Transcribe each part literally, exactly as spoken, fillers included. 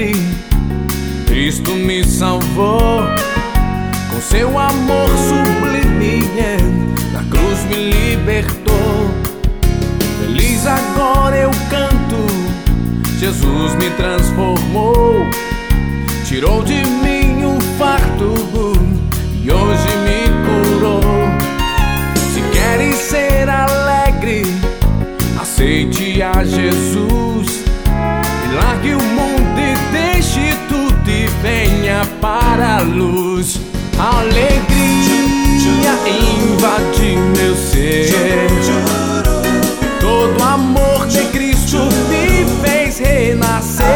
alegre. Cristo me salvou com seu amor sublime, na cruz me libertou. Feliz agora eu canto, Jesus me transformou, tirou de mim o fardo e hoje me curou. Se queres ser alegre, aceite a Jesus e largue o mundo e deixe tudo e venha para a luz. A alegria invade meu ser, todo amor de Cristo me fez renascer.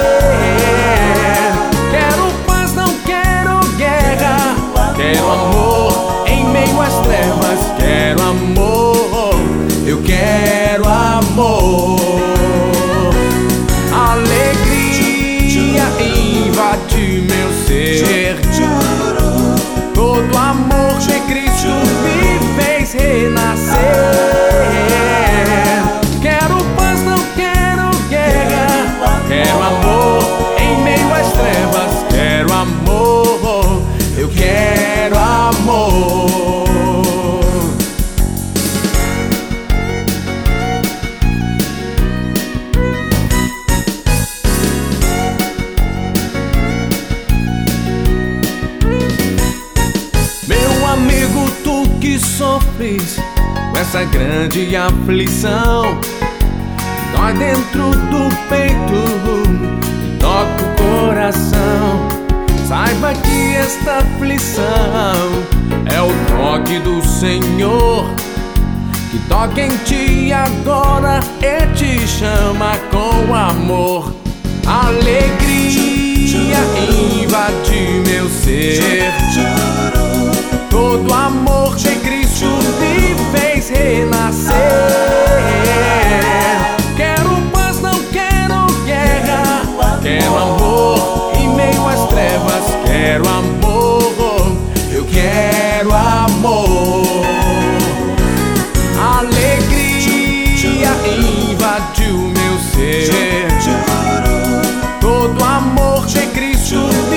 Quero paz, não quero guerra, quero amor em meio às trevas. Quero amor, eu quero amor. A alegria invade meu ser, todo amor de Cristo me fez renascer. Quero paz, não quero guerra, quero amor em meio às trevas. Quero amor, eu quero amor. Meu amigo, tu que sofres com essa grande aflição, dói dentro do peito, toca o coração. Saiba que esta aflição é o toque do Senhor, que toca em ti agora e te chama com amor. A alegria invade meu ser, todo amor de Cristo me fez renascer. Quero paz, não quero guerra, quero amor em meio às trevas. Quero amor, eu quero amor. A alegria invadiu meu ser, todo amor de Cristo